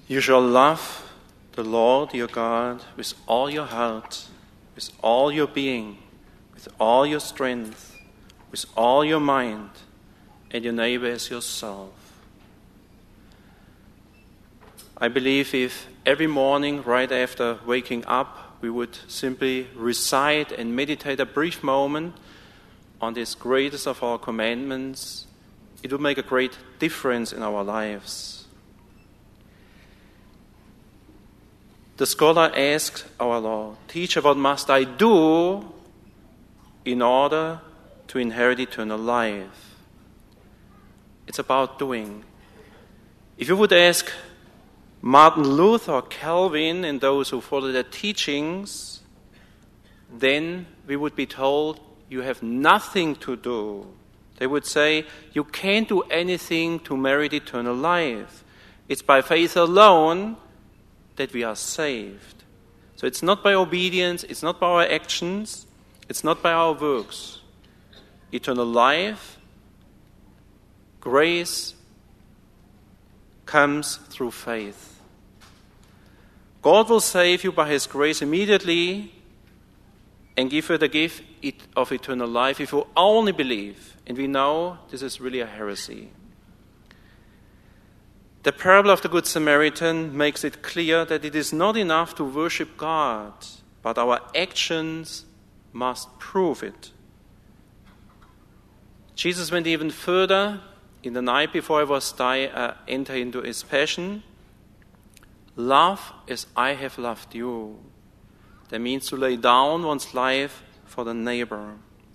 You shall love the Lord your God with all your heart, with all your being, with all your strength, with all your mind, and your neighbor as yourself. I believe if every morning right after waking up we would simply recite and meditate a brief moment on this greatest of all commandments, it would make a great difference in our lives. The scholar asked our Lord, "Teacher, what must I do in order to inherit eternal life?" It's about doing. If you would ask Martin Luther or Calvin and those who follow their teachings, then we would be told, you have nothing to do. They would say, you can't do anything to merit eternal life. It's by faith alone that we are saved. So it's not by obedience, it's not by our actions, it's not by our works. Eternal life, grace, comes through faith. God will save you by His grace immediately and give you the gift of eternal life if you only believe. And we know this is really a heresy. The parable of the Good Samaritan makes it clear that it is not enough to worship God, but our actions must prove it. Jesus went even further. In the night before He was enter into His passion, love as I have loved you. That means to lay down one's life for the neighbor.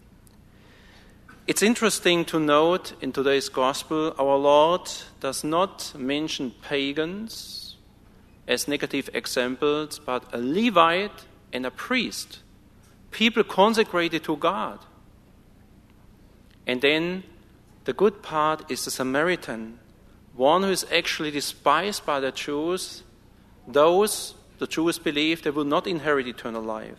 It's interesting to note in today's gospel, our Lord does not mention pagans as negative examples, but a Levite and a priest, people consecrated to God. And then the good part is the Samaritan, one who is actually despised by the Jews. Those, the Jews believe, they will not inherit eternal life.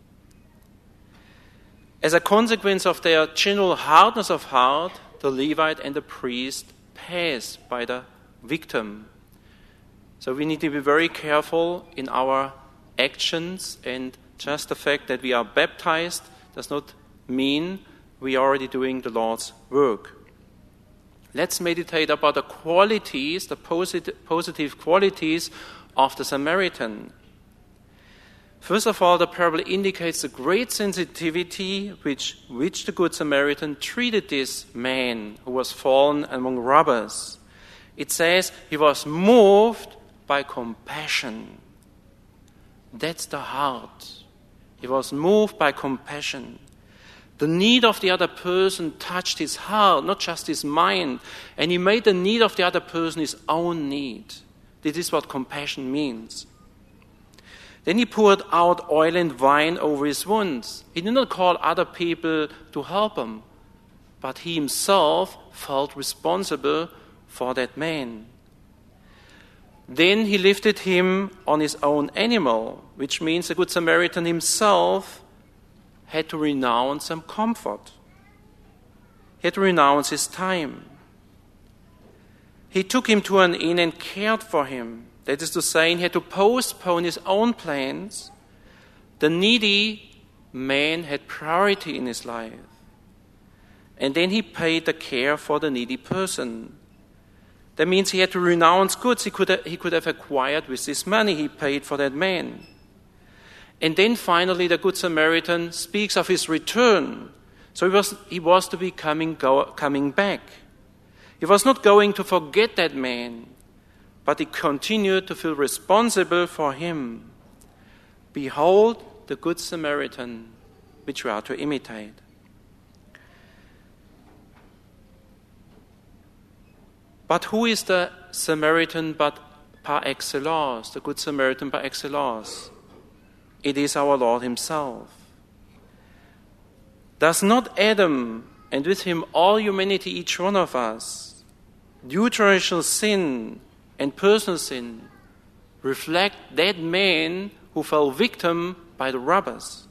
As a consequence of their general hardness of heart, the Levite and the priest pass by the victim. So we need to be very careful in our actions, and just the fact that we are baptized does not mean we are already doing the Lord's work. Let's meditate about the qualities, the positive qualities of the Samaritan. First of all, the parable indicates the great sensitivity which the Good Samaritan treated this man who was fallen among robbers. It says he was moved by compassion. That's the heart. He was moved by compassion. The need of the other person touched his heart, not just his mind, and he made the need of the other person his own need. This is what compassion means. Then he poured out oil and wine over his wounds. He did not call other people to help him, but he himself felt responsible for that man. Then he lifted him on his own animal, which means the Good Samaritan himself had to renounce some comfort. He had to renounce his time. He took him to an inn and cared for him. That is to say, he had to postpone his own plans. The needy man had priority in his life. And then he paid the care for the needy person. That means he had to renounce goods he could have acquired with this money he paid for that man. And then finally the Good Samaritan speaks of his return. So he was to be coming back. He was not going to forget that man, but he continued to feel responsible for him. Behold the Good Samaritan, which we are to imitate. But who is the Samaritan but par excellence, the Good Samaritan par excellence? It is our Lord Himself. Does not Adam, and with him all humanity, each one of us, due to traditional sin and personal sin, reflect that man who fell victim by the robbers?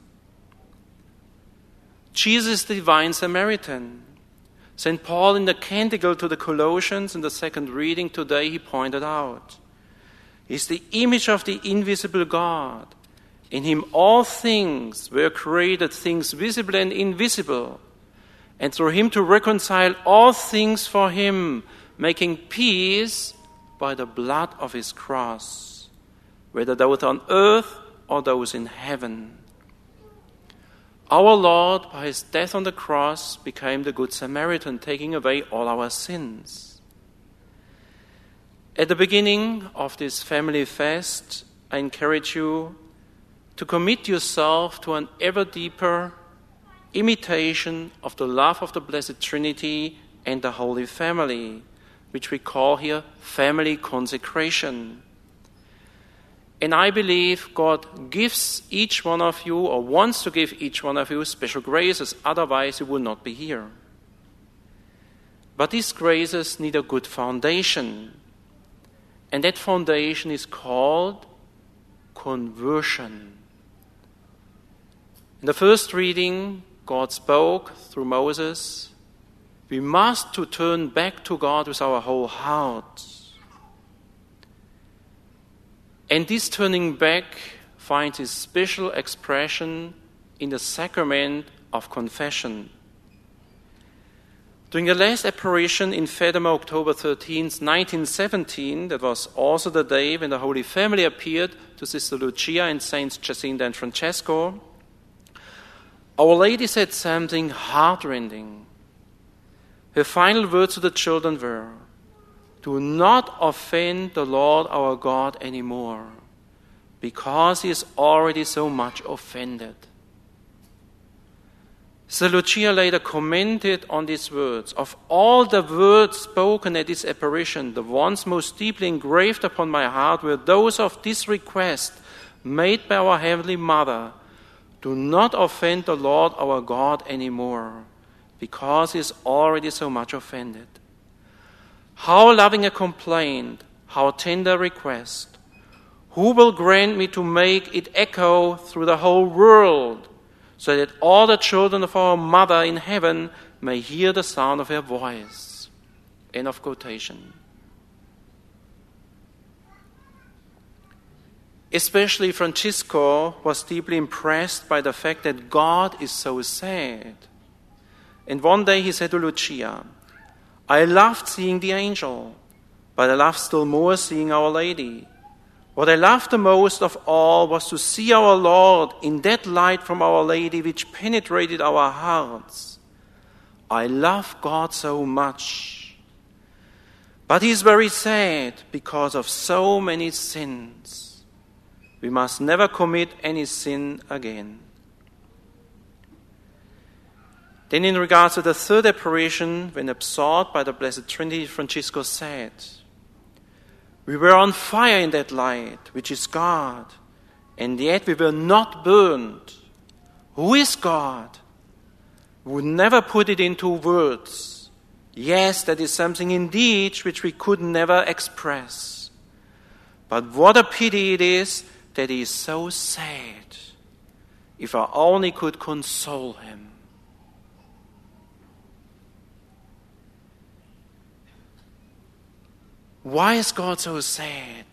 Jesus, the divine Samaritan. St. Paul in the Canticle to the Colossians in the second reading today, he pointed out, He is the image of the invisible God. In him all things were created, things visible and invisible, and through him to reconcile all things for him, making peace by the blood of his cross, whether those on earth or those in heaven. Our Lord, by his death on the cross, became the Good Samaritan, taking away all our sins. At the beginning of this family fest, I encourage you to commit yourself to an ever deeper imitation of the love of the Blessed Trinity and the Holy Family, which we call here family consecration. And I believe God gives each one of you, or wants to give each one of you, special graces, otherwise you will not be here. But these graces need a good foundation, and that foundation is called conversion. In the first reading, God spoke through Moses. We must to turn back to God with our whole heart. And this turning back finds its special expression in the sacrament of confession. During the last apparition in Fatima, October 13th, 1917, that was also the day when the Holy Family appeared to Sister Lucia and Saints Jacinta and Francesco, Our Lady said something heart-rending. Her final words to the children were, "Do not offend the Lord our God anymore, because he is already so much offended." Sister Lucia later commented on these words. Of all the words spoken at this apparition, the ones most deeply engraved upon my heart were those of this request made by our Heavenly Mother: do not offend the Lord our God anymore, because he is already so much offended. How loving a complaint, how tender a request. Who will grant me to make it echo through the whole world, so that all the children of our Mother in heaven may hear the sound of her voice? End of quotation. Especially Francisco was deeply impressed by the fact that God is so sad. And one day he said to Lucia, "I loved seeing the angel, but I loved still more seeing Our Lady. What I loved the most of all was to see our Lord in that light from Our Lady which penetrated our hearts. I love God so much. But he is very sad because of so many sins. We must never commit any sin again." Then in regards to the third apparition, when absorbed by the Blessed Trinity, Francisco said, "We were on fire in that light, which is God, and yet we were not burned. Who is God? We would never put it into words. Yes, that is something indeed which we could never express. But what a pity it is that he is so sad. If I only could console him." Why is God so sad?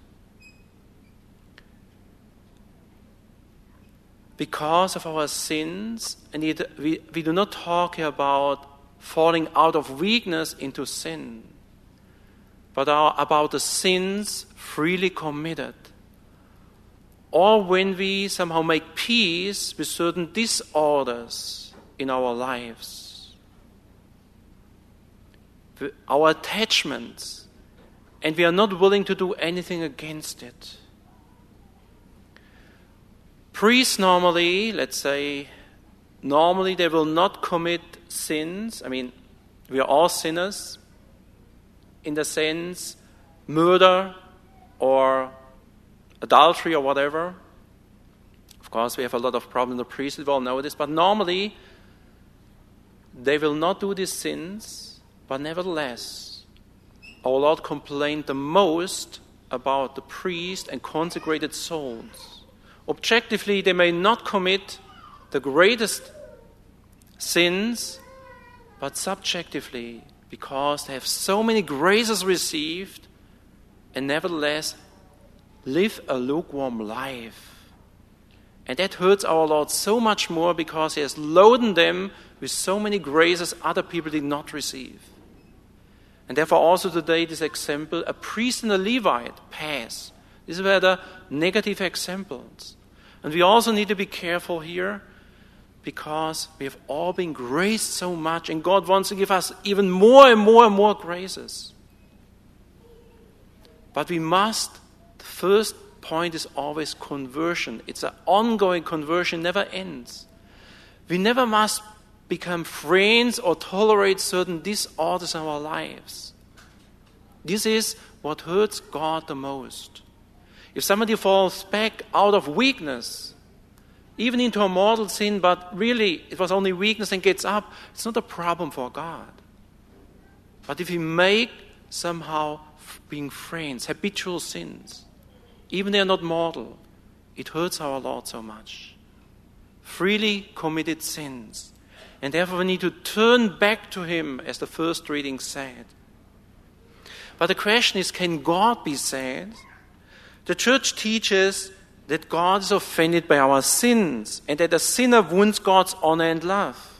Because of our sins, and we do not talk here about falling out of weakness into sin, but about the sins freely committed, or when we somehow make peace with certain disorders in our lives, our attachments, and we are not willing to do anything against it. Priests normally, they will not commit sins. I mean, we are all sinners in the sense murder or adultery or whatever. Of course, we have a lot of problems in the priesthood, we all know this, but normally they will not do these sins, but nevertheless, our Lord complained the most about the priest and consecrated souls. Objectively, they may not commit the greatest sins, but subjectively, because they have so many graces received, and nevertheless live a lukewarm life. And that hurts our Lord so much more because he has loaded them with so many graces other people did not receive. And therefore also today this example, a priest and a Levite pass. These were the negative examples. And we also need to be careful here because we have all been graced so much and God wants to give us even more and more and more graces. But we must, the first point is always conversion. It's an ongoing conversion, never ends. We never must become friends or tolerate certain disorders in our lives. This is what hurts God the most. If somebody falls back out of weakness, even into a mortal sin, but really it was only weakness and gets up, it's not a problem for God. But if we make somehow being friends, habitual sins, even they are not mortal, it hurts our Lord so much. Freely committed sins. And therefore we need to turn back to him, as the first reading said. But the question is, can God be sad? The church teaches that God is offended by our sins and that a sinner wounds God's honor and love.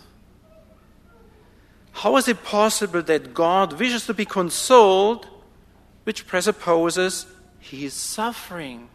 How is it possible that God wishes to be consoled, which presupposes he is suffering?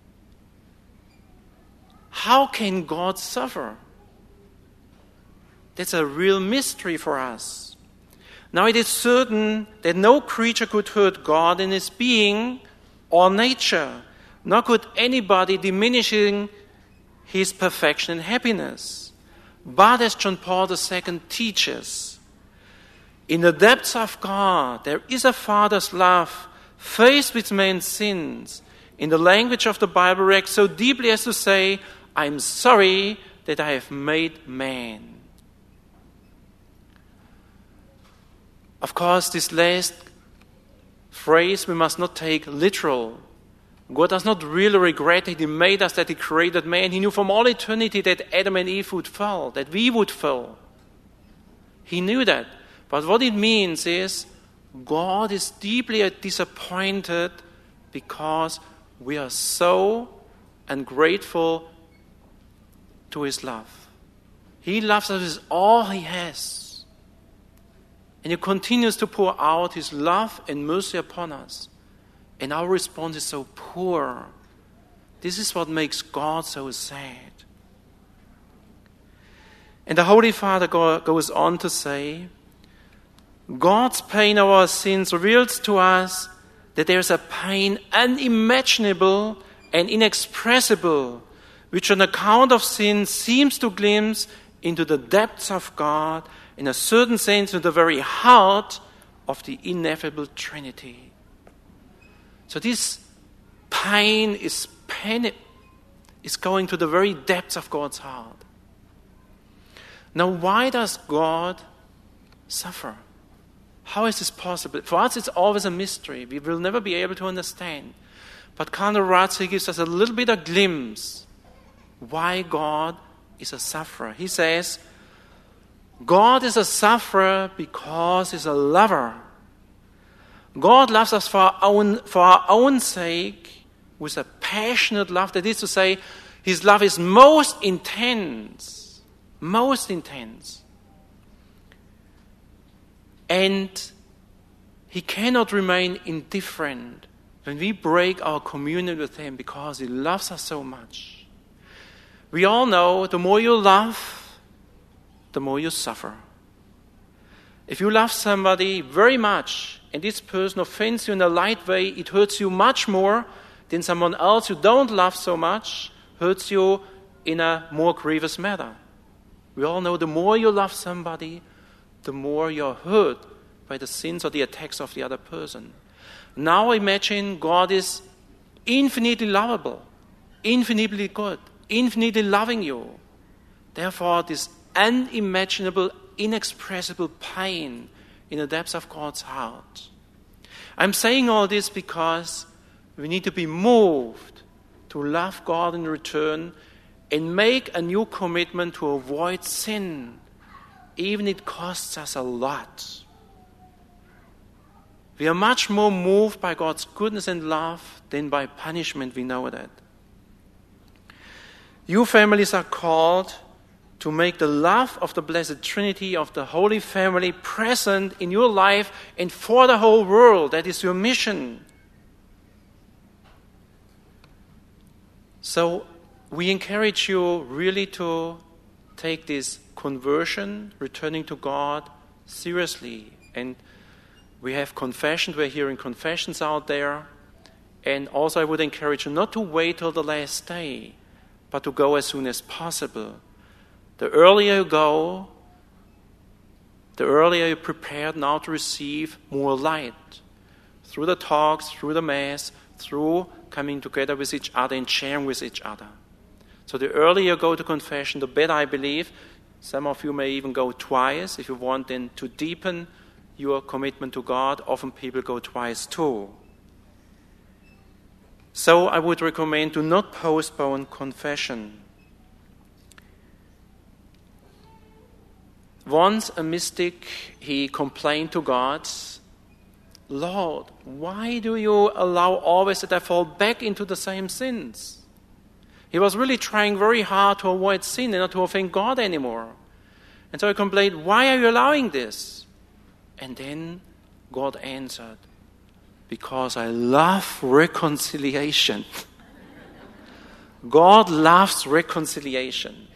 How can God suffer? That's a real mystery for us. Now it is certain that no creature could hurt God in his being or nature, nor could anybody diminishing his perfection and happiness. But as John Paul II teaches, in the depths of God there is a Father's love faced with man's sins. In the language of the Bible, reacts so deeply as to say, I'm sorry that I have made man. Of course, this last phrase we must not take literal. God does not really regret that he made us, that he created man. He knew from all eternity that Adam and Eve would fall, that we would fall. He knew that. But what it means is God is deeply disappointed because we are so ungrateful to his love. He loves us with all he has. And he continues to pour out his love and mercy upon us. And our response is so poor. This is what makes God so sad. And the Holy Father goes on to say, God's pain over our sins reveals to us that there is a pain unimaginable and inexpressible, which on account of sin seems to glimpse into the depths of God, in a certain sense, into the very heart of the ineffable Trinity. So this pain is going to the very depths of God's heart. Now, why does God suffer? How is this possible? For us, it's always a mystery. We will never be able to understand. But Cardinal Ratzinger gives us a little bit of glimpse why God is a sufferer. He says, God is a sufferer because he's a lover. God loves us for our own sake with a passionate love. That is to say, his love is most intense. Most intense. And he cannot remain indifferent when we break our communion with him because he loves us so much. We all know the more you love, the more you suffer. If you love somebody very much and this person offends you in a light way, it hurts you much more than someone else you don't love so much hurts you in a more grievous manner. We all know the more you love somebody, the more you're hurt by the sins or the attacks of the other person. Now imagine God is infinitely lovable, infinitely good, infinitely loving you. Therefore, this unimaginable, inexpressible pain in the depths of God's heart. I'm saying all this because we need to be moved to love God in return and make a new commitment to avoid sin, even if it costs us a lot. We are much more moved by God's goodness and love than by punishment. We know that. You families are called to make the love of the Blessed Trinity, of the Holy Family, present in your life and for the whole world. That is your mission. So we encourage you really to take this conversion, returning to God, seriously. And we have confession. We're hearing confessions out there. And also I would encourage you not to wait till the last day, but to go as soon as possible. The earlier you go, the earlier you're prepared now to receive more light. Through the talks, through the Mass, through coming together with each other and sharing with each other. So the earlier you go to confession, the better, I believe. Some of you may even go twice if you want then to deepen your commitment to God. Often people go twice too. So I would recommend do not postpone confession. Once a mystic, he complained to God, Lord, why do you allow always that I fall back into the same sins? He was really trying very hard to avoid sin and not to offend God anymore. And so he complained, why are you allowing this? And then God answered, because I love reconciliation. God loves reconciliation.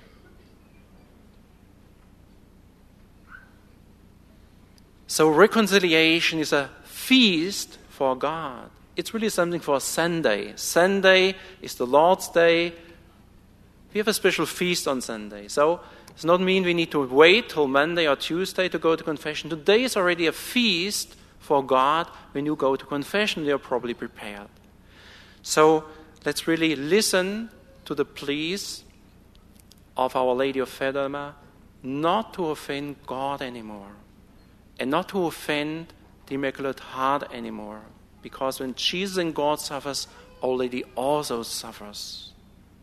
So reconciliation is a feast for God. It's really something for Sunday. Sunday is the Lord's Day. We have a special feast on Sunday. So it does not mean we need to wait till Monday or Tuesday to go to confession. Today is already a feast for God. When you go to confession, you're probably prepared. So let's really listen to the pleas of Our Lady of Fatima not to offend God anymore. And not to offend the Immaculate Heart anymore. Because when Jesus and God suffers, Our Lady also suffers.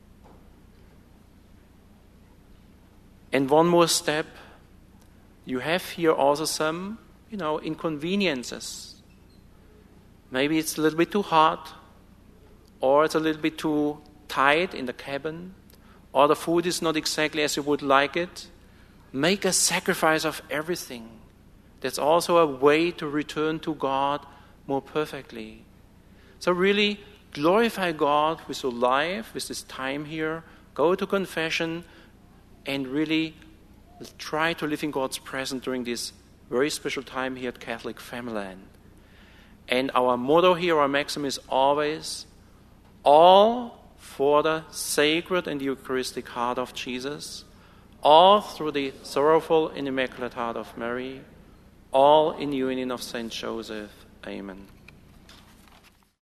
And one more step. You have here also some, inconveniences. Maybe it's a little bit too hot. Or it's a little bit too tight in the cabin. Or the food is not exactly as you would like it. Make a sacrifice of everything. That's also a way to return to God more perfectly. So really glorify God with your life, with this time here. Go to confession and really try to live in God's presence during this very special time here at Catholic Familyland. And our motto here, our maxim is always, all for the sacred and Eucharistic heart of Jesus, all through the sorrowful and immaculate heart of Mary, all in union of Saint Joseph. Amen.